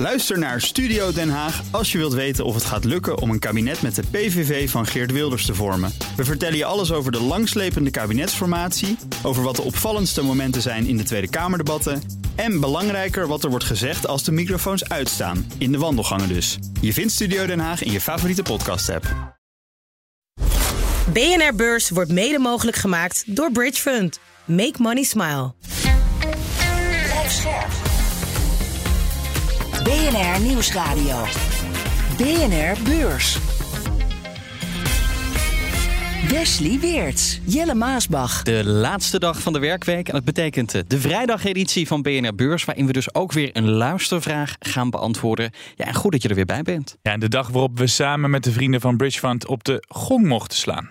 Luister naar Studio Den Haag als je wilt weten of het gaat lukken om een kabinet met de PVV van Geert Wilders te vormen. We vertellen je alles over de langslepende kabinetsformatie, over wat de opvallendste momenten zijn in de Tweede Kamerdebatten en belangrijker wat er wordt gezegd als de microfoons uitstaan, in de wandelgangen dus. Je vindt Studio Den Haag in je favoriete podcast-app. BNR Beurs wordt mede mogelijk gemaakt door Bridge Fund. Make money smile. Blijf scherp. BNR Nieuwsradio. BNR Beurs. Wesley Weerts, Jelle Maasbach. De laatste dag van de werkweek en dat betekent de vrijdageditie van BNR Beurs, waarin we dus ook weer een luistervraag gaan beantwoorden. Ja, en goed dat je er weer bij bent. Ja, en de dag waarop we samen met de vrienden van Bridge Fund op de gong mochten slaan.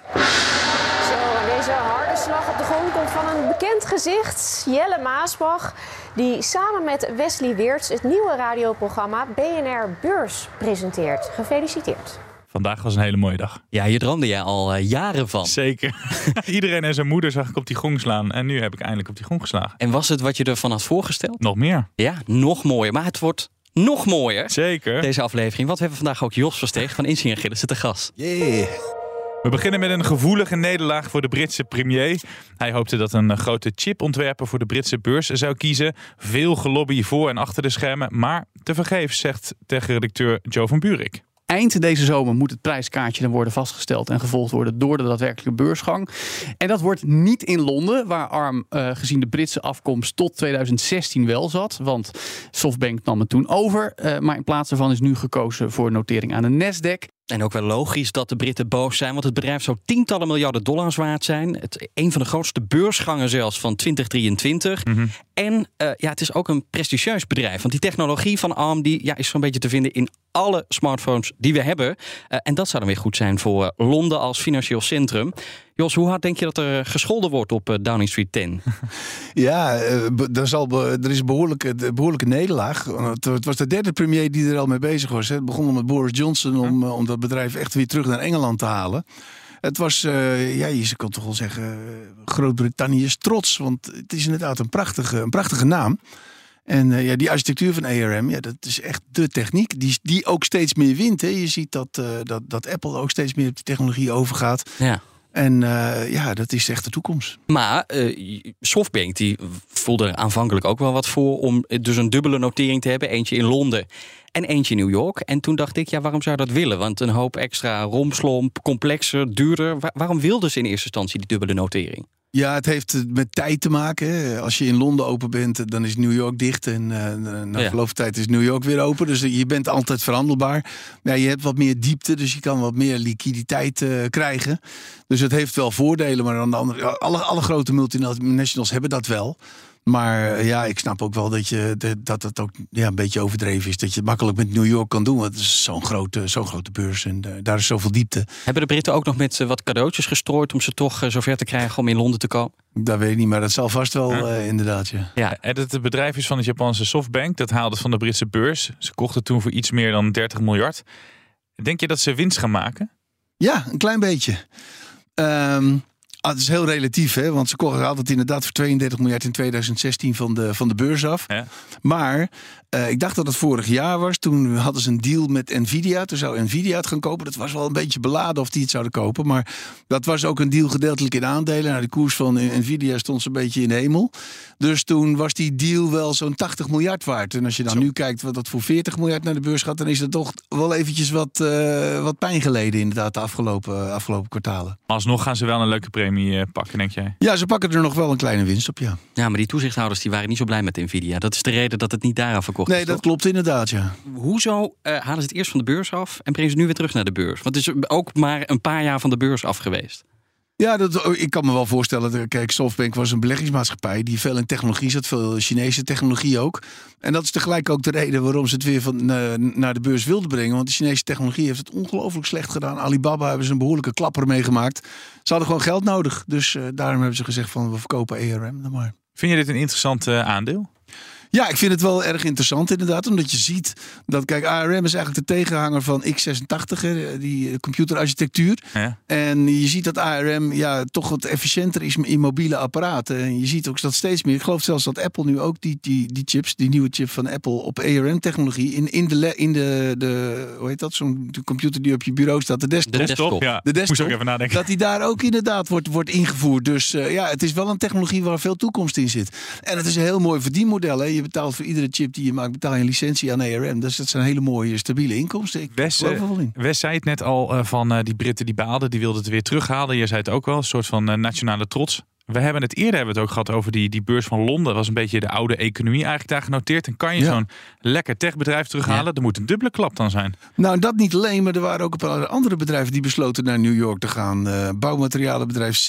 Zo, en deze harde slag op de gong komt van een bekend gezicht, Jelle Maasbach, die samen met Wesley Weerts het nieuwe radioprogramma BNR Beurs presenteert. Gefeliciteerd. Vandaag was een hele mooie dag. Ja, hier droomde jij al jaren van. Zeker. Iedereen en zijn moeder zag ik op die gong slaan. En nu heb ik eindelijk op die gong geslagen. En was het wat je ervan had voorgesteld? Nog meer. Ja, nog mooier. Maar het wordt nog mooier. Zeker. Deze aflevering. Want we hebben vandaag ook Jos Versteeg van Insinger Gillissen te gast. Yeah. We beginnen met een gevoelige nederlaag voor de Britse premier. Hij hoopte dat een grote chipontwerper voor de Britse beurs zou kiezen. Veel gelobby voor en achter de schermen. Maar tevergeefs, zegt redacteur Joe van Buurik. Eind deze zomer moet het prijskaartje dan worden vastgesteld en gevolgd worden door de daadwerkelijke beursgang. En dat wordt niet in Londen, waar ARM gezien de Britse afkomst tot 2016 wel zat. Want SoftBank nam het toen over. Maar in plaats daarvan is nu gekozen voor notering aan de Nasdaq. En ook wel logisch dat de Britten boos zijn, want het bedrijf zou tientallen miljarden dollars waard zijn. Een van de grootste beursgangen zelfs van 2023. Mm-hmm. En het is ook een prestigieus bedrijf. Want die technologie van ARM is zo'n beetje te vinden in alle smartphones die we hebben. En dat zou dan weer goed zijn voor Londen als financieel centrum. Jos, hoe hard denk je dat er gescholden wordt op Downing Street 10? Ja, er is een behoorlijke nederlaag. Het was de derde premier die er al mee bezig was. Het begon met Boris Johnson om dat bedrijf echt weer terug naar Engeland te halen. Het was, je kan toch wel zeggen, Groot-Brittannië's trots. Want het is inderdaad een prachtige naam. En die architectuur van ARM, dat is echt de techniek die ook steeds meer wint. Hè. Je ziet dat Apple ook steeds meer op die technologie overgaat. Ja. En dat is echt de toekomst. Maar SoftBank die voelde er aanvankelijk ook wel wat voor om dus een dubbele notering te hebben. Eentje in Londen en eentje in New York. En toen dacht ik, waarom zou je dat willen? Want een hoop extra romslomp, complexer, duurder. Waarom wilden ze in eerste instantie die dubbele notering? Ja, het heeft met tijd te maken. Als je in Londen open bent, dan is New York dicht. En na verloop van tijd is New York weer open. Dus je bent altijd verhandelbaar. Ja, je hebt wat meer diepte, dus je kan wat meer liquiditeit krijgen. Dus het heeft wel voordelen. Maar aan de andere, alle grote multinationals hebben dat wel. Maar ik snap ook wel dat het ook een beetje overdreven is. Dat je het makkelijk met New York kan doen. Want het is zo'n grote beurs en daar is zoveel diepte. Hebben de Britten ook nog met wat cadeautjes gestrooid om ze toch zover te krijgen om in Londen te komen? Dat weet ik niet, maar dat zal vast wel inderdaad. Ja. En het bedrijf is van het Japanse SoftBank. Dat haalde van de Britse beurs. Ze kochten toen voor iets meer dan 30 miljard. Denk je dat ze winst gaan maken? Ja, een klein beetje. Het is heel relatief, hè? Want ze kochten altijd inderdaad voor 32 miljard in 2016 van de beurs af. Ja. Maar ik dacht dat het vorig jaar was. Toen hadden ze een deal met Nvidia. Toen zou Nvidia het gaan kopen. Dat was wel een beetje beladen of die het zouden kopen. Maar dat was ook een deal gedeeltelijk in aandelen. Nou, de koers van Nvidia stond zo'n beetje in de hemel. Dus toen was die deal wel zo'n 80 miljard waard. En als je dan nu kijkt wat dat voor 40 miljard naar de beurs gaat, dan is dat toch wel eventjes wat pijn geleden inderdaad de afgelopen kwartalen. Maar alsnog gaan ze wel een leuke premie pakken, denk jij? Ja, ze pakken er nog wel een kleine winst op, ja. Ja, maar die toezichthouders die waren niet zo blij met Nvidia. Dat is de reden dat het niet daaraan verkocht is. Nee, dat klopt inderdaad, ja. Hoezo halen ze het eerst van de beurs af en brengen ze nu weer terug naar de beurs? Want het is ook maar een paar jaar van de beurs af geweest. Ja, ik kan me wel voorstellen. Kijk, SoftBank was een beleggingsmaatschappij die veel in technologie zat, veel Chinese technologie ook. En dat is tegelijk ook de reden waarom ze het weer naar de beurs wilden brengen. Want de Chinese technologie heeft het ongelooflijk slecht gedaan. Alibaba hebben ze een behoorlijke klapper meegemaakt. Ze hadden gewoon geld nodig. Dus daarom hebben ze gezegd van we verkopen ARM dan maar. Vind je dit een interessant aandeel? Ja, ik vind het wel erg interessant inderdaad. Omdat je ziet dat, kijk, ARM is eigenlijk de tegenhanger van x86, die computerarchitectuur. Ja. En je ziet dat ARM toch wat efficiënter is in mobiele apparaten. En je ziet ook dat steeds meer, ik geloof zelfs dat Apple nu ook die chips, die nieuwe chip van Apple op ARM-technologie in de hoe heet dat, zo'n computer die op je bureau staat, de desktop. Ja. De desktop, moest ook even nadenken. Dat die daar ook inderdaad wordt ingevoerd. Dus het is wel een technologie waar veel toekomst in zit. En het is een heel mooi verdienmodel. Hè. Je betaalt voor iedere chip die je maakt, betaal je een licentie aan ARM. Dus dat zijn hele mooie, stabiele inkomsten. Wes zei het net al van die Britten die baalden, die wilden het weer terughalen. Je zei het ook wel, een soort van nationale trots. We hebben het ook gehad over die beurs van Londen. Dat was een beetje de oude economie eigenlijk daar genoteerd. En kan je zo'n lekker techbedrijf terughalen? Ja. Er moet een dubbele klap dan zijn. Nou, dat niet alleen, maar er waren ook een paar andere bedrijven die besloten naar New York te gaan. Bouwmaterialenbedrijf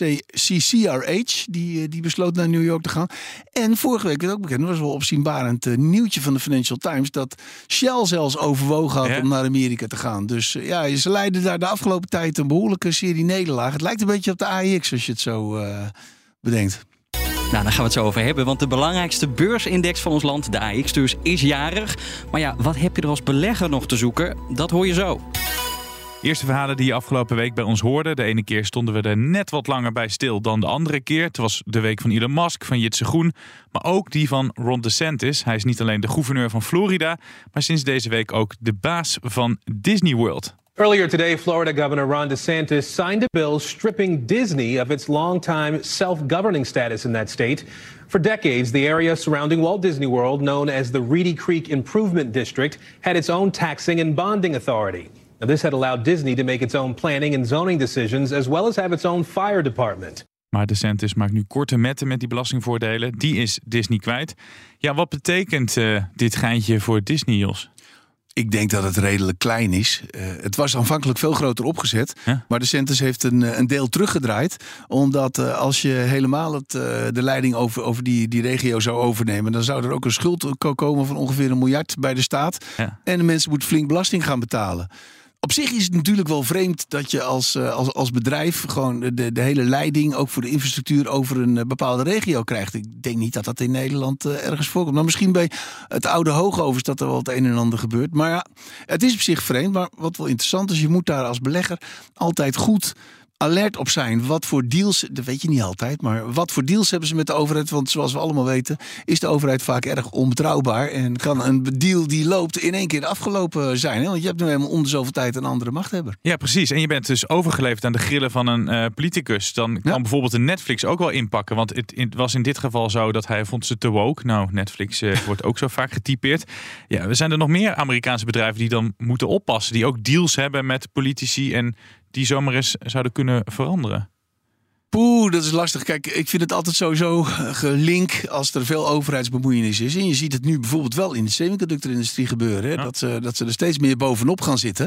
CCRH, die besloot naar New York te gaan. En vorige week werd ook bekend, was wel opzienbarend nieuwtje van de Financial Times, dat Shell zelfs overwogen had om naar Amerika te gaan. Dus ze leiden daar de afgelopen tijd een behoorlijke serie nederlagen. Het lijkt een beetje op de AEX als je het zo bedenkt. Nou, daar gaan we het zo over hebben, want de belangrijkste beursindex van ons land, de AEX dus, is jarig. Maar ja, wat heb je er als belegger nog te zoeken? Dat hoor je zo. Eerste verhalen die je afgelopen week bij ons hoorde. De ene keer stonden we er net wat langer bij stil dan de andere keer. Het was de week van Elon Musk, van Jitse Groen. Maar ook die van Ron DeSantis. Hij is niet alleen de gouverneur van Florida, maar sinds deze week ook de baas van Disney World. Earlier today, Florida Governor Ron DeSantis signed a bill stripping Disney of its long-time self-governing status in that state. For decades, the area surrounding Walt Disney World, known as the Reedy Creek Improvement District, had its own taxing and bonding authority. Now, this had allowed Disney to make its own planning and zoning decisions, as well as have its own fire department. Maar DeSantis maakt nu korte metten met die belastingvoordelen. Die is Disney kwijt. Ja, wat betekent dit geintje voor Disney, Jos? Ik denk dat het redelijk klein is. Het was aanvankelijk veel groter opgezet. Ja? Maar DeSantis heeft een deel teruggedraaid. Omdat als je helemaal de leiding over die regio zou overnemen, dan zou er ook een schuld komen van ongeveer $1 miljard bij de staat. Ja. En de mensen moeten flink belasting gaan betalen. Op zich is het natuurlijk wel vreemd dat je als bedrijf gewoon de hele leiding, ook voor de infrastructuur, over een bepaalde regio krijgt. Ik denk niet dat dat in Nederland ergens voorkomt. Nou, misschien bij het oude Hoogovens dat er wel het een en ander gebeurt. Maar ja, het is op zich vreemd. Maar wat wel interessant is, je moet daar als belegger altijd goed alert op zijn. Wat voor deals, dat weet je niet altijd, maar wat voor deals hebben ze met de overheid? Want zoals we allemaal weten, is de overheid vaak erg onbetrouwbaar en kan een deal die loopt in één keer afgelopen zijn. Hè? Want je hebt nu helemaal om de zoveel tijd een andere machthebber. Ja, precies. En je bent dus overgeleverd aan de grillen van een politicus. Dan kan bijvoorbeeld een Netflix ook wel inpakken. Want het was in dit geval zo dat hij vond ze te woke. Nou, Netflix wordt ook zo vaak getypeerd. Ja, er zijn er nog meer Amerikaanse bedrijven die dan moeten oppassen. Die ook deals hebben met politici en die zomaar eens zouden kunnen veranderen. Dat is lastig. Kijk, ik vind het altijd sowieso gelink als er veel overheidsbemoeienis is. En je ziet het nu bijvoorbeeld wel in de semiconductorindustrie gebeuren. Hè? Ja. Dat ze er steeds meer bovenop gaan zitten.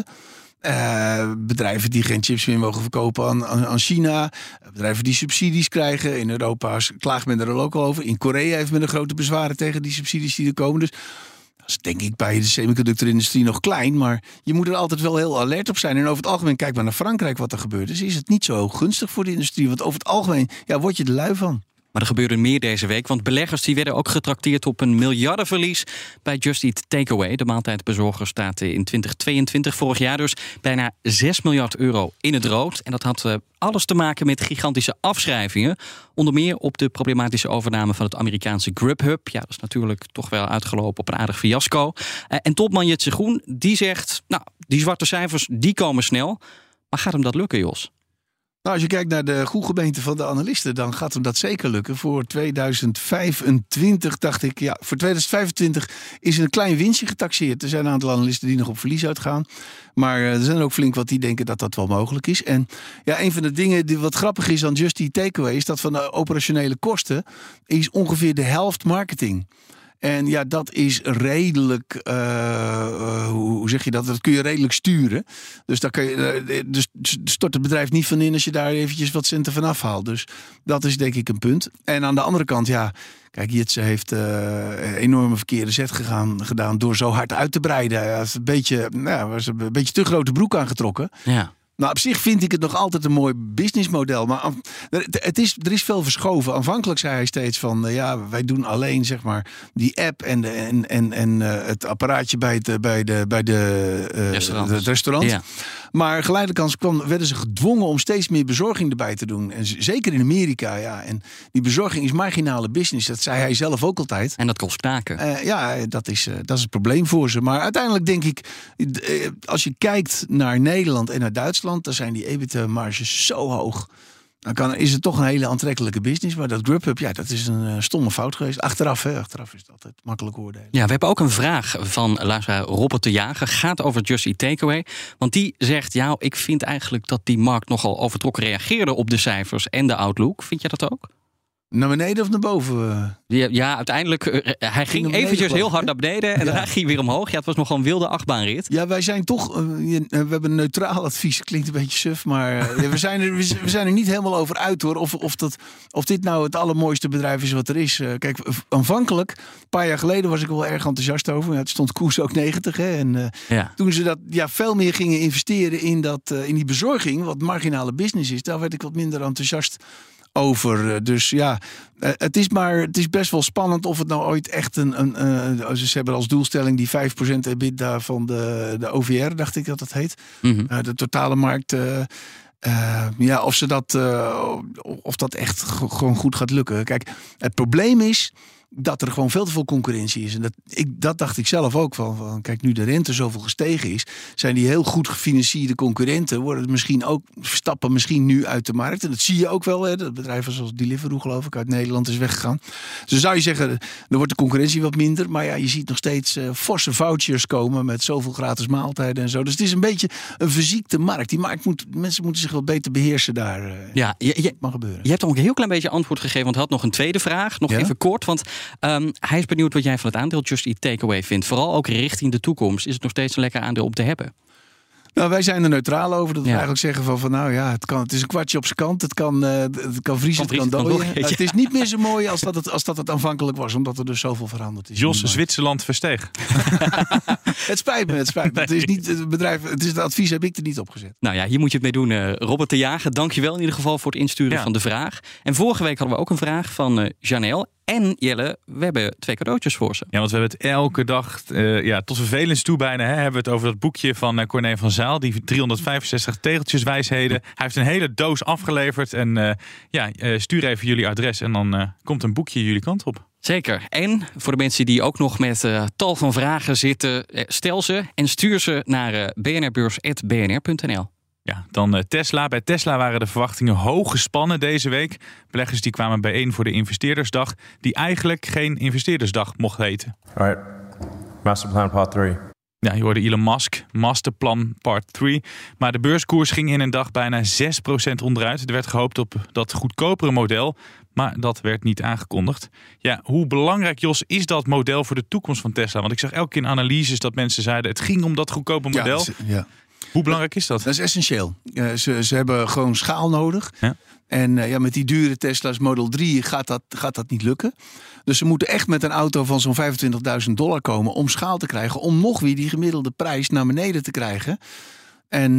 Bedrijven die geen chips meer mogen verkopen aan China. Bedrijven die subsidies krijgen. In Europa klaagt men er ook al over. In Korea heeft men er grote bezwaren tegen die subsidies die er komen. Dus dat is denk ik bij de semiconductorindustrie nog klein. Maar je moet er altijd wel heel alert op zijn. En over het algemeen, kijk maar naar Frankrijk wat er gebeurt. Dus is het niet zo gunstig voor de industrie. Want over het algemeen word je er lui van. Maar er gebeurde meer deze week, want beleggers die werden ook getrakteerd op een miljardenverlies bij Just Eat Takeaway. De maaltijdbezorger staat in 2022, vorig jaar dus, bijna €6 miljard in het rood. En dat had alles te maken met gigantische afschrijvingen. Onder meer op de problematische overname van het Amerikaanse Grubhub. Ja, dat is natuurlijk toch wel uitgelopen op een aardig fiasco. En topman Jitse Groen, die zegt, nou, die zwarte cijfers, die komen snel. Maar gaat hem dat lukken, Jos? Nou, als je kijkt naar de goedgemeente van de analisten, dan gaat hem dat zeker lukken. Voor 2025 dacht ik, voor 2025 is er een klein winstje getaxeerd. Er zijn een aantal analisten die nog op verlies uitgaan. Maar er zijn er ook flink wat die denken dat dat wel mogelijk is. En een van de dingen die wat grappig is aan Just Eat Takeaway is dat van de operationele kosten is ongeveer de helft marketing. En dat is redelijk, hoe zeg je dat? Dat kun je redelijk sturen. Dus daar kun je, dus stort het bedrijf niet van in als je daar eventjes wat centen van afhaalt. Dus dat is denk ik een punt. En aan de andere kant, kijk, Jitse heeft een enorme verkeerde zet gedaan door zo hard uit te breiden. Hij was een beetje te grote broek aangetrokken. Ja. Nou, op zich vind ik het nog altijd een mooi businessmodel. Maar er is veel verschoven. Aanvankelijk zei hij steeds van... wij doen alleen zeg maar die app en het apparaatje bij het restaurant. Ja. Maar geleidelijk werden ze gedwongen om steeds meer bezorging erbij te doen. En zeker in Amerika, ja. En die bezorging is marginale business. Dat zei hij zelf ook altijd. En dat kost knaken. Dat is het probleem voor ze. Maar uiteindelijk denk ik... als je kijkt naar Nederland en naar Duitsland... dan zijn die EBITDA-marges zo hoog... Dan is het toch een hele aantrekkelijke business. Maar dat Grubhub, dat is een stomme fout geweest. Achteraf is het altijd makkelijk oordelen. Ja, we hebben ook een vraag van luisteraar Robert de Jager. Gaat over Just Eat Takeaway. Want die zegt, ik vind eigenlijk dat die markt nogal overtrokken reageerde op de cijfers en de outlook. Vind jij dat ook? Naar beneden of naar boven? Ja, uiteindelijk. Hij ging eventjes heel hard naar beneden en daarna ging hij weer omhoog. Ja, het was nogal een wilde achtbaanrit. Ja, wij zijn toch... we hebben een neutraal advies. Klinkt een beetje suf, maar we zijn er niet helemaal over uit, hoor. Of dit nou het allermooiste bedrijf is wat er is. Kijk, aanvankelijk, een paar jaar geleden was ik wel erg enthousiast over. Ja, het stond koers ook 90. Hè, en toen ze dat veel meer gingen investeren in die bezorging, wat marginale business is, daar werd ik wat minder enthousiast over. Dus het is best wel spannend of het nou ooit echt ze hebben als doelstelling die 5% EBITDA van de OVR, dacht ik dat heet. Mm-hmm. De totale markt. Of dat echt gewoon goed gaat lukken. Kijk, het probleem is dat er gewoon veel te veel concurrentie is. En dat dacht ik zelf ook van. Kijk, nu de rente zoveel gestegen is, zijn die heel goed gefinancierde concurrenten stappen misschien nu uit de markt. En dat zie je ook wel. Hè. Dat bedrijven zoals Deliveroo, geloof ik, uit Nederland is weggegaan. Dus zou je zeggen, er wordt de concurrentie wat minder. Maar je ziet nog steeds forse vouchers komen met zoveel gratis maaltijden en zo. Dus het is een beetje een verziekte markt. Die markt mensen moeten zich wel beter beheersen daar. Mag gebeuren. Je hebt al een heel klein beetje antwoord gegeven, want hij had nog een tweede vraag. Nog even kort, want hij is benieuwd wat jij van het aandeel Just Eat Takeaway vindt. Vooral ook richting de toekomst. Is het nog steeds een lekker aandeel om te hebben? Nou, wij zijn er neutraal over. Dat we eigenlijk zeggen het is een kwartje op zijn kant. Het kan vriezen, het kan dooien. Het is niet meer zo mooi als dat het aanvankelijk was. Omdat er dus zoveel veranderd is. Jos, Zwitserland versteeg. Het spijt me. Nee. Het is niet het bedrijf. Het advies heb ik er niet op gezet. Nou ja, hier moet je het mee doen. Robert de Jager, dankjewel in ieder geval voor het insturen van de vraag. En vorige week hadden we ook een vraag van Janelle. En Jelle, we hebben 2 cadeautjes voor ze. Ja, want we hebben het elke dag, tot vervelens toe bijna, hebben we het over dat boekje van Corné van Zaal. Die 365 tegeltjeswijsheden. Hij heeft een hele doos afgeleverd. En stuur even jullie adres en dan komt een boekje jullie kant op. Zeker. En voor de mensen die ook nog met tal van vragen zitten, stel ze en stuur ze naar bnrbeurs@bnr.nl. Ja, dan Tesla. Bij Tesla waren de verwachtingen hoog gespannen deze week. Beleggers die kwamen bijeen voor de investeerdersdag, die eigenlijk geen investeerdersdag mocht heten. Alright, Masterplan Part 3. Ja, je hoorde Elon Musk, Masterplan Part 3. Maar de beurskoers ging in een dag bijna 6% onderuit. Er werd gehoopt op dat goedkopere model, maar dat werd niet aangekondigd. Ja, hoe belangrijk, Jos, is dat model voor de toekomst van Tesla? Want ik zag elke keer in analyses dat mensen zeiden, het ging om dat goedkope model. Ja. Hoe belangrijk is dat? Dat is essentieel. Ze hebben gewoon schaal nodig. Ja. En met die dure Tesla's Model 3 gaat dat niet lukken. Dus ze moeten echt met een auto van zo'n $25.000 komen om schaal te krijgen. Om nog weer die gemiddelde prijs naar beneden te krijgen. En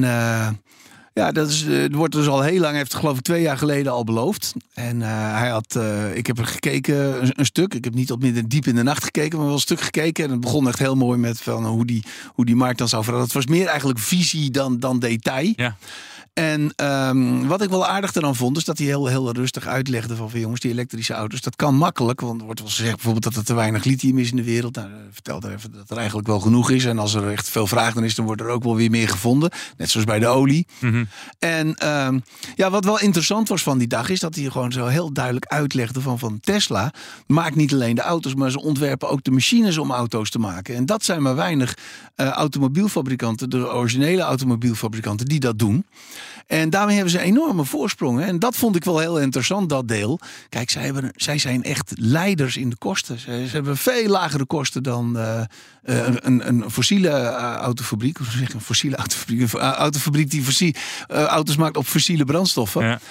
het wordt dus al heel lang, heeft het geloof ik 2 jaar geleden al beloofd. En ik heb er gekeken, een stuk. Ik heb niet tot midden diep in de nacht gekeken, maar wel een stuk gekeken. En het begon echt heel mooi met hoe die markt dan zou veranderen. Het was meer eigenlijk visie dan detail. Ja. En wat ik wel aardig eraan vond, is dat hij heel rustig uitlegde van jongens, die elektrische auto's, dat kan makkelijk. Want er wordt wel gezegd bijvoorbeeld dat er te weinig lithium is in de wereld. Nou, vertelde even dat er eigenlijk wel genoeg is. En als er echt veel vraag dan is, dan wordt er ook wel weer meer gevonden. Net zoals bij de olie. Mm-hmm. En wat wel interessant was van die dag, is dat hij gewoon zo heel duidelijk uitlegde van Tesla maakt niet alleen de auto's, maar ze ontwerpen ook de machines om auto's te maken. En dat zijn maar weinig automobielfabrikanten, de originele automobielfabrikanten, die dat doen. En daarmee hebben ze enorme voorsprongen. En dat vond ik wel heel interessant, dat deel. Kijk, zij zijn echt leiders in de kosten. Ze hebben veel lagere kosten dan een fossiele autofabriek. Hoe zeg ik, een fossiele autofabriek? Een autofabriek die auto's maakt op fossiele brandstoffen. Ja.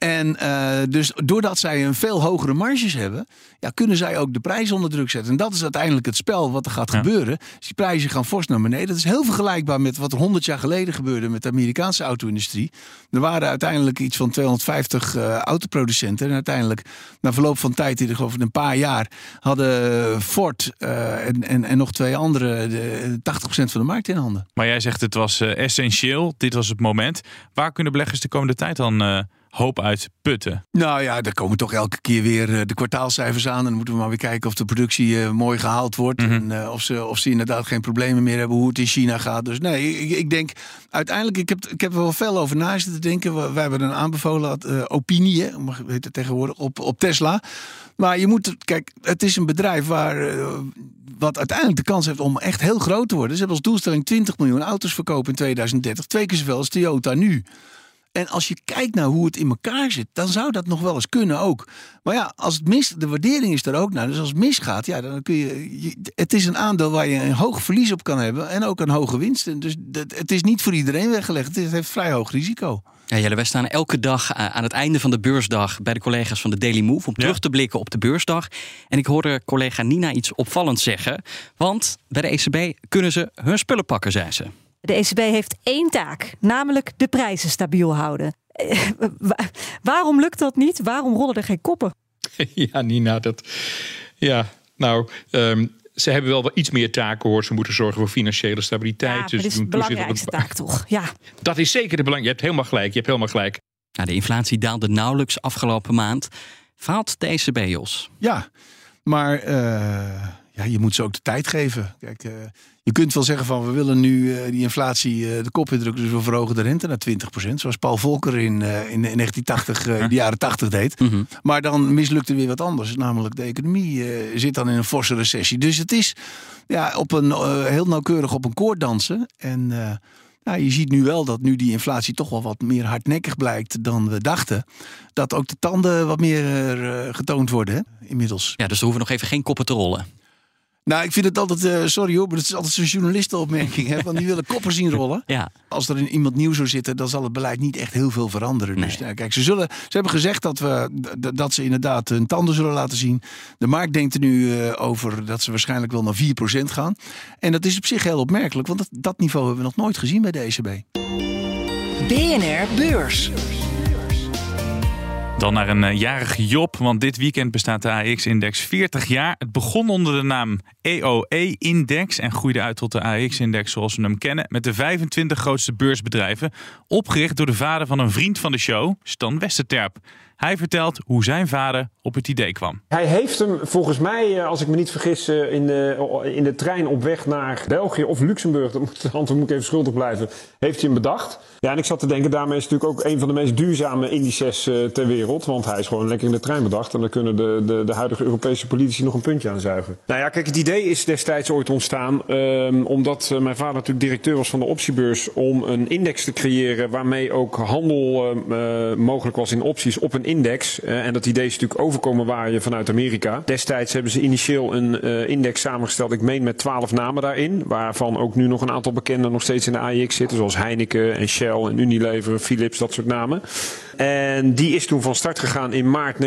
En dus doordat zij een veel hogere marges hebben, kunnen zij ook de prijs onder druk zetten. En dat is uiteindelijk het spel wat er gaat gebeuren. Dus die prijzen gaan fors naar beneden. Dat is heel vergelijkbaar met wat er 100 jaar geleden gebeurde met de Amerikaanse auto-industrie. Er waren uiteindelijk iets van 250 autoproducenten. En uiteindelijk, na verloop van tijd, in een paar jaar, hadden Ford en nog 2 andere 80% van de markt in handen. Maar jij zegt het was essentieel. Dit was het moment. Waar kunnen beleggers de komende tijd dan hoop uit putten? Nou ja, er komen toch elke keer weer de kwartaalcijfers aan. En dan moeten we maar weer kijken of de productie mooi gehaald wordt. Mm-hmm. En of ze inderdaad geen problemen meer hebben hoe het in China gaat. Dus nee, ik denk uiteindelijk, ik heb er wel veel over na zitten denken. We hebben een aanbevolen opinie, heet het tegenwoordig, op Tesla. Maar je moet, kijk, het is een bedrijf wat uiteindelijk de kans heeft om echt heel groot te worden. Ze hebben als doelstelling 20 miljoen auto's verkopen in 2030. 2 keer zoveel als Toyota nu. En als je kijkt naar hoe het in elkaar zit, dan zou dat nog wel eens kunnen ook. Maar ja, als het mist, de waardering is er ook naar. Dus als het misgaat, dan kun je het is een aandeel waar je een hoog verlies op kan hebben en ook een hoge winst. En dus het is niet voor iedereen weggelegd. Het heeft vrij hoog risico. Ja, Jelle, wij staan elke dag aan het einde van de beursdag bij de collega's van de Daily Move om terug te blikken op de beursdag. En ik hoorde collega Nina iets opvallends zeggen. Want bij de ECB kunnen ze hun spullen pakken, zei ze. De ECB heeft 1 taak, namelijk de prijzen stabiel houden. Waarom lukt dat niet? Waarom rollen er geen koppen? Ja, Nina, ze hebben wel iets meer taken, hoor. Ze moeten zorgen voor financiële stabiliteit. Ja, dus dat is de belangrijkste taak, toch? Ja. Dat is zeker de belangrijkste. Je hebt helemaal gelijk. Nou, de inflatie daalde nauwelijks afgelopen maand. Faalt de ECB, Jos? Ja, maar je moet ze ook de tijd geven. Kijk, je kunt wel zeggen van we willen nu die inflatie de kop indrukken, dus we verhogen de rente naar 20%. Zoals Paul Volcker in 1980, in de jaren 80 deed. Mm-hmm. Maar dan mislukt er weer wat anders. Namelijk de economie zit dan in een forse recessie. Dus het is heel nauwkeurig op een koord dansen. En je ziet nu wel dat nu die inflatie toch wel wat meer hardnekkig blijkt dan we dachten. Dat ook de tanden wat meer getoond worden, hè, inmiddels. Ja, dus er hoeven nog even geen koppen te rollen. Nou, ik vind het altijd, sorry hoor, maar het is altijd zo'n journalistenopmerking. Hè, want die willen koppen zien rollen. Ja. Als er iemand nieuw zou zitten, dan zal het beleid niet echt heel veel veranderen. Nee. Dus kijk, ze hebben gezegd dat ze inderdaad hun tanden zullen laten zien. De markt denkt er nu over dat ze waarschijnlijk wel naar 4% gaan. En dat is op zich heel opmerkelijk, want dat niveau hebben we nog nooit gezien bij de ECB. BNR Beurs. Dan naar een jarige Job, want dit weekend bestaat de AEX-index 40 jaar. Het begon onder de naam EOE-index en groeide uit tot de AEX-index zoals we hem kennen, met de 25 grootste beursbedrijven, opgericht door de vader van een vriend van de show, Stan Westerterp. Hij vertelt hoe zijn vader op het idee kwam. Hij heeft hem volgens mij, als ik me niet vergis, in de trein op weg naar België of Luxemburg, moet ik even schuldig blijven, heeft hij hem bedacht. Ja, en ik zat te denken, daarmee is het natuurlijk ook een van de meest duurzame indices ter wereld. Want hij is gewoon lekker in de trein bedacht. En dan kunnen de huidige Europese politici nog een puntje aan zuigen. Nou ja, kijk, het idee is destijds ooit ontstaan. Omdat mijn vader natuurlijk directeur was van de optiebeurs. Om een index te creëren waarmee ook handel mogelijk was in opties op een index. En dat idee is natuurlijk overkomen waaien vanuit Amerika. Destijds hebben ze initieel een index samengesteld. Ik meen met 12 namen daarin. Waarvan ook nu nog een aantal bekenden nog steeds in de AEX zitten. Zoals Heineken en Shell en Unilever, Philips, dat soort namen. En die is toen van start gegaan in maart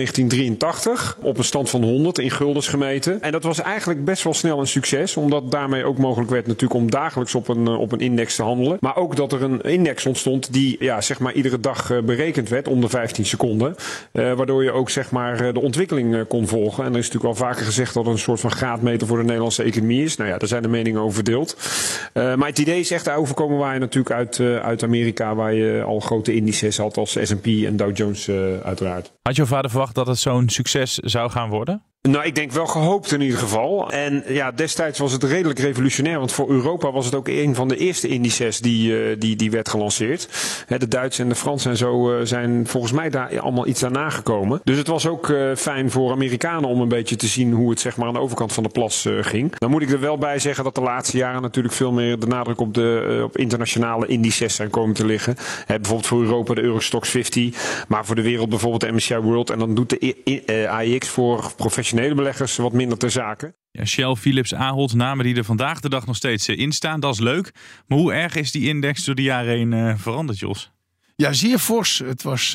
1983 op een stand van 100 in guldens gemeten. En dat was eigenlijk best wel snel een succes, omdat daarmee ook mogelijk werd natuurlijk om dagelijks op een index te handelen. Maar ook dat er een index ontstond die zeg maar iedere dag berekend werd om de 15 seconden. Waardoor je ook zeg maar de ontwikkeling kon volgen. En er is natuurlijk al vaker gezegd dat het een soort van graadmeter voor de Nederlandse economie is. Nou ja, daar zijn de meningen over verdeeld. Maar het idee is echt overkomen waar je natuurlijk uit Amerika, waar je al grote indices had als S&P en Dow Jones uiteraard. Had jouw vader verwacht dat het zo'n succes zou gaan worden? Nou, ik denk wel gehoopt in ieder geval. En ja, destijds was het redelijk revolutionair. Want voor Europa was het ook een van de eerste indices die werd gelanceerd. De Duitsers en de Fransen en zo zijn volgens mij daar allemaal iets daarna gekomen. Dus het was ook fijn voor Amerikanen om een beetje te zien hoe het zeg maar aan de overkant van de plas ging. Dan moet ik er wel bij zeggen dat de laatste jaren natuurlijk veel meer de nadruk op internationale indices zijn komen te liggen. Bijvoorbeeld voor Europa de Eurostoxx 50. Maar voor de wereld bijvoorbeeld de MSCI World. En dan doet de AEX voor professionele beleggers wat minder ter zake. Ja, Shell, Philips, Ahold, namen die er vandaag de dag nog steeds in staan. Dat is leuk. Maar hoe erg is die index door de jaren heen veranderd, Jos? Ja, zeer fors. Het was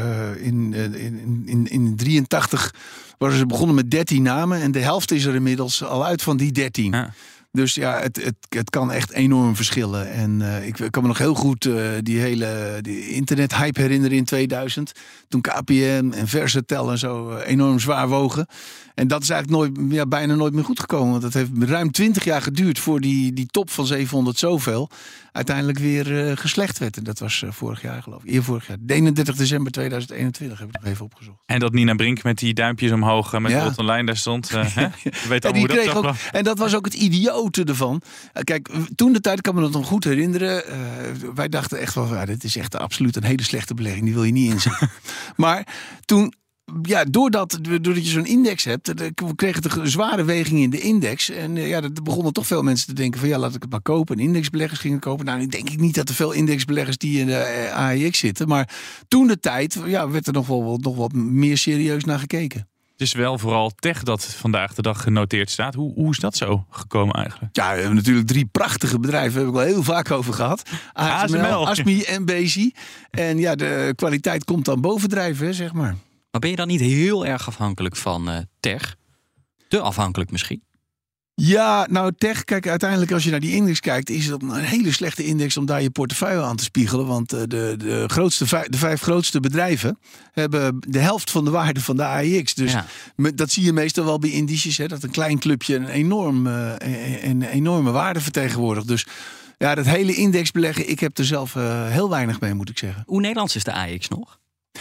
in 83 waren ze begonnen met 13 namen. En de helft is er inmiddels al uit van die 13. Ja. Dus ja, het kan echt enorm verschillen. En ik kan me nog heel goed die internethype herinneren in 2000. Toen KPN en Versatel en zo enorm zwaar wogen. En dat is eigenlijk bijna nooit meer goed gekomen. Want het heeft ruim 20 jaar geduurd voor die top van 700 zoveel uiteindelijk weer geslecht werd. En dat was vorig jaar, geloof ik. Vorig jaar. 31 december 2021 heb ik nog even opgezocht. En dat Nina Brink met die duimpjes omhoog met World Online daar stond. Weet al hoe dat zag wel. En dat was ook het idiote ervan. Kijk, toen de tijd, kan me dat nog goed herinneren. Wij dachten echt wel, dit is echt absoluut een hele slechte belegging. Die wil je niet inzetten. Maar toen... Ja, doordat je zo'n index hebt, kreeg het een zware weging in de index. En er begonnen toch veel mensen te denken van laat ik het maar kopen. En indexbeleggers gingen kopen. Nou, nu denk ik niet dat er veel indexbeleggers die in de AEX zitten. Maar toen de tijd werd er nog wat meer serieus naar gekeken. Het is wel vooral tech dat vandaag de dag genoteerd staat. Hoe is dat zo gekomen eigenlijk? Ja, we hebben natuurlijk 3 prachtige bedrijven. Daar heb ik al heel vaak over gehad. ASML, ASMI en Bezi. En de kwaliteit komt dan bovendrijven, zeg maar. Maar ben je dan niet heel erg afhankelijk van tech? Te afhankelijk misschien? Ja, nou tech, kijk, uiteindelijk als je naar die index kijkt, is het een hele slechte index om daar je portefeuille aan te spiegelen. Want de 5 grootste bedrijven hebben de helft van de waarde van de AEX. Dus dat zie je meestal wel bij indices, dat een klein clubje een enorme waarde vertegenwoordigt. Dus ja, dat hele index beleggen, ik heb er zelf heel weinig mee, moet ik zeggen. Hoe Nederlands is de AEX nog?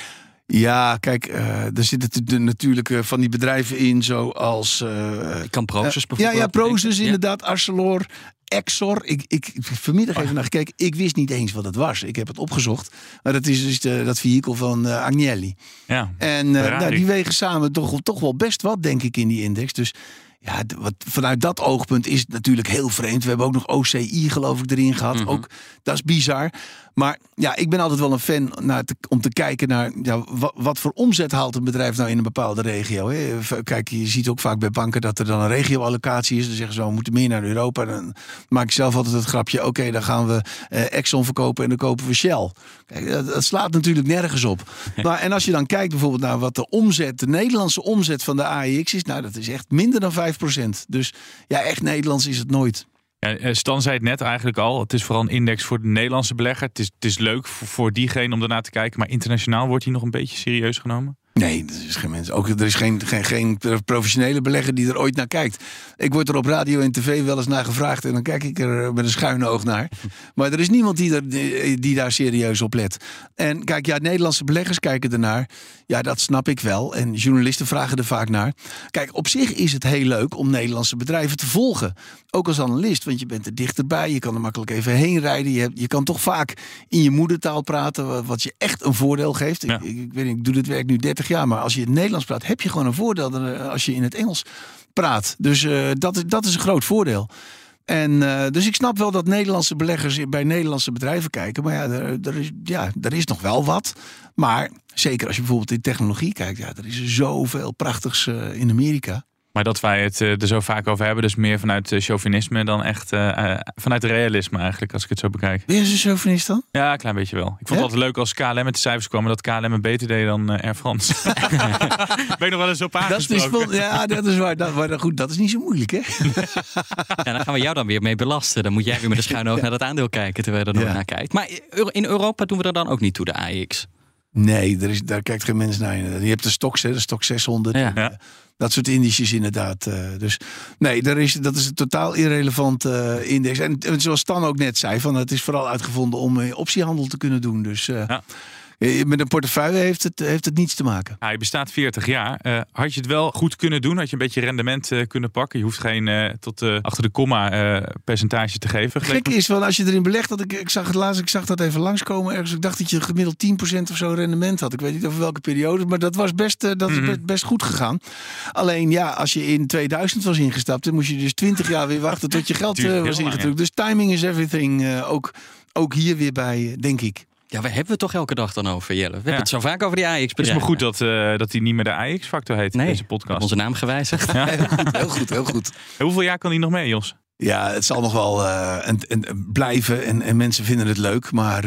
Ja, kijk, er zitten natuurlijk van die bedrijven in zoals... kan Prosus bijvoorbeeld? Ja, Prosus inderdaad, Arcelor, Exor. Ik vanmiddag even naar gekeken. Ik wist niet eens wat het was. Ik heb het opgezocht. Maar dat is dus dat vehikel van Agnelli. Ja, en die wegen samen toch wel best wat, denk ik, in die index. Dus... Ja, vanuit dat oogpunt is het natuurlijk heel vreemd. We hebben ook nog OCI, geloof ik, erin gehad. Mm-hmm. Ook, dat is bizar. Maar ja, ik ben altijd wel een fan om te kijken naar... wat voor omzet haalt een bedrijf nou in een bepaalde regio. Hè? Kijk, je ziet ook vaak bij banken dat er dan een regio-allocatie is. Dan zeggen ze, we moeten meer naar Europa. Dan maak ik zelf altijd het grapje... Oké, dan gaan we Exxon verkopen en dan kopen we Shell. Kijk, dat slaat natuurlijk nergens op. Maar, en als je dan kijkt bijvoorbeeld naar wat de Nederlandse omzet van de AEX is... Nou, dat is echt minder dan 5%. Dus ja, echt Nederlands is het nooit. Ja, Stan zei het net eigenlijk al. Het is vooral een index voor de Nederlandse belegger. Het is leuk voor diegene om daarnaar te kijken. Maar internationaal wordt hij nog een beetje serieus genomen? Nee, er is geen mens. Ook er is geen professionele belegger die er ooit naar kijkt. Ik word er op radio en tv wel eens naar gevraagd en dan kijk ik er met een schuine oog naar. Maar er is niemand die daar serieus op let. En kijk, Nederlandse beleggers kijken ernaar. Ja, dat snap ik wel. En journalisten vragen er vaak naar. Kijk, op zich is het heel leuk om Nederlandse bedrijven te volgen. Ook als analist, want je bent er dichterbij. Je kan er makkelijk even heen rijden. Je kan toch vaak in je moedertaal praten, wat je echt een voordeel geeft. Ja. Ik weet niet, ik doe dit werk nu 30 jaar, maar als je in het Nederlands praat, heb je gewoon een voordeel als je in het Engels praat. Dus dat is een groot voordeel. En dus ik snap wel dat Nederlandse beleggers bij Nederlandse bedrijven kijken. Maar er is nog wel wat. Maar zeker als je bijvoorbeeld in technologie kijkt, er is zoveel prachtigs in Amerika. Maar dat wij het er zo vaak over hebben, dus meer vanuit chauvinisme dan echt vanuit realisme eigenlijk, als ik het zo bekijk. Ben je een chauvinist dan? Ja, een klein beetje wel. Ik vond het altijd leuk als KLM met de cijfers kwam, dat KLM het beter deed dan Air France. Ben je nog wel eens op aangesproken? Dat is waar. Maar goed, dat is niet zo moeilijk, hè? Ja, dan gaan we jou dan weer mee belasten. Dan moet jij weer met een schuine oog naar dat aandeel kijken, terwijl je er nog naar kijkt. Maar in Europa doen we er dan ook niet toe, de AEX? Nee, daar kijkt geen mens naar. Je hebt de Stoxx, de Stoxx 600. Ja. Dat soort indices inderdaad. Dus nee, dat is een totaal irrelevant index. En zoals Stan ook net zei, het is vooral uitgevonden om optiehandel te kunnen doen. Dus met een portefeuille heeft het niets te maken. Ja, je bestaat 40 jaar. Had je het wel goed kunnen doen? Had je een beetje rendement kunnen pakken? Je hoeft geen tot achter de komma percentage te geven. Gek is wel als je erin belegt. Ik zag dat even langskomen ergens. Ik dacht dat je gemiddeld 10% of zo rendement had. Ik weet niet over welke periode, maar dat was best goed gegaan. Alleen als je in 2000 was ingestapt, dan moest je dus 20 jaar weer wachten tot je geld was ingedrukt. Dus timing is everything. Ook hier weer bij, denk ik. Ja, waar hebben we het toch elke dag dan over, Jelle? We hebben het zo vaak over die AEX. Het is maar goed dat hij niet meer de AEX-factor heet, deze podcast. Onze naam gewijzigd. Ja. Heel goed. En hoeveel jaar kan hij nog mee, Jos? Ja, het zal nog wel blijven en mensen vinden het leuk. Maar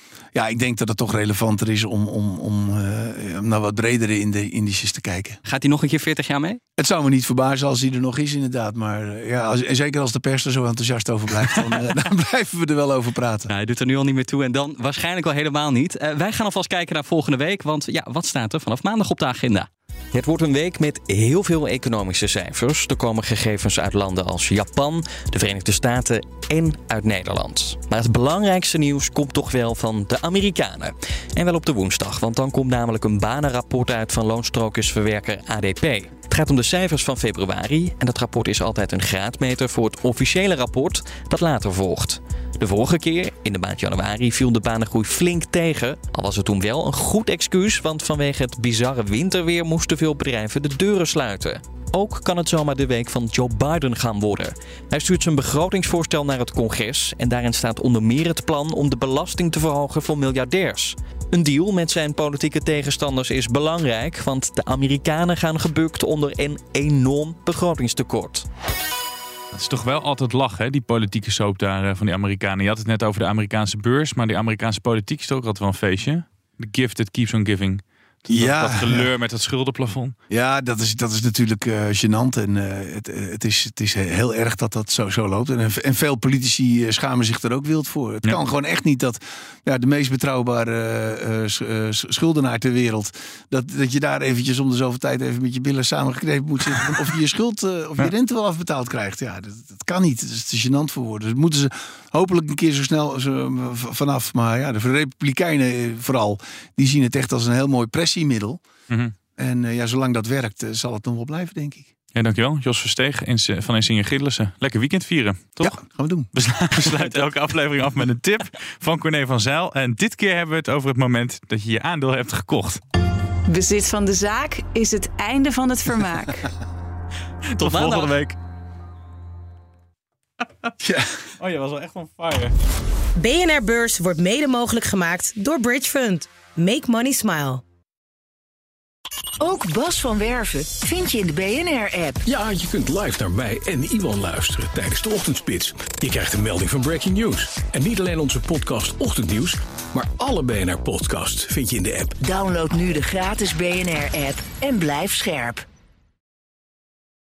ik denk dat het toch relevanter is om naar wat bredere indices te kijken. Gaat hij nog een keer 40 jaar mee? Het zou me niet verbazen als hij er nog is inderdaad. Maar en zeker als de pers er zo enthousiast over blijft, dan blijven we er wel over praten. Nou, hij doet er nu al niet meer toe en dan waarschijnlijk wel helemaal niet. Wij gaan alvast kijken naar volgende week. Want wat staat er vanaf maandag op de agenda? Het wordt een week met heel veel economische cijfers. Er komen gegevens uit landen als Japan, de Verenigde Staten en uit Nederland. Maar het belangrijkste nieuws komt toch wel van de Amerikanen. En wel op de woensdag, want dan komt namelijk een banenrapport uit van loonstrookjesverwerker ADP. Het gaat om de cijfers van februari en dat rapport is altijd een graadmeter voor het officiële rapport dat later volgt. De vorige keer, in de maand januari, viel de banengroei flink tegen. Al was het toen wel een goed excuus, want vanwege het bizarre winterweer moesten veel bedrijven de deuren sluiten. Ook kan het zomaar de week van Joe Biden gaan worden. Hij stuurt zijn begrotingsvoorstel naar het congres en daarin staat onder meer het plan om de belasting te verhogen voor miljardairs. Een deal met zijn politieke tegenstanders is belangrijk, want de Amerikanen gaan gebukt onder een enorm begrotingstekort. Het is toch wel altijd lachen, hè? Die politieke soap daar van die Amerikanen. Je had het net over de Amerikaanse beurs, maar die Amerikaanse politiek is toch ook altijd wel een feestje. The gift that keeps on giving. Dat geleur met het schuldenplafond. Ja, dat is natuurlijk gênant. En het is heel erg dat zo loopt. En veel politici schamen zich er ook wild voor. Het kan gewoon echt niet dat de meest betrouwbare schuldenaar ter wereld, dat je daar eventjes om de zoveel tijd even met je billen samengeknepen moet zitten. Of je je schuld of je rente wel afbetaald krijgt. Ja, dat kan niet. Dat is te gênant voor woorden. Dat moeten ze hopelijk een keer zo snel vanaf. Maar de Republikeinen vooral, die zien het echt als een heel mooi pressiemiddel. Mm-hmm. En zolang dat werkt, zal het nog wel blijven, denk ik. Ja, dankjewel. Jos Versteeg van Insinger Gillissen. Lekker weekend vieren, toch? Ja, gaan we doen. We sluiten elke aflevering af met een tip van Corné van Zijl. En dit keer hebben we het over het moment dat je je aandeel hebt gekocht. Bezit van de zaak is het einde van het vermaak. Tot volgende week. Ja. Oh, je was wel echt on fire. BNR Beurs wordt mede mogelijk gemaakt door Bridge Fund. Make money smile. Ook Bas van Werven vind je in de BNR-app. Ja, je kunt live naar mij en Iwan luisteren tijdens de ochtendspits. Je krijgt een melding van Breaking News. En niet alleen onze podcast Ochtendnieuws, maar alle BNR-podcasts vind je in de app. Download nu de gratis BNR-app en blijf scherp.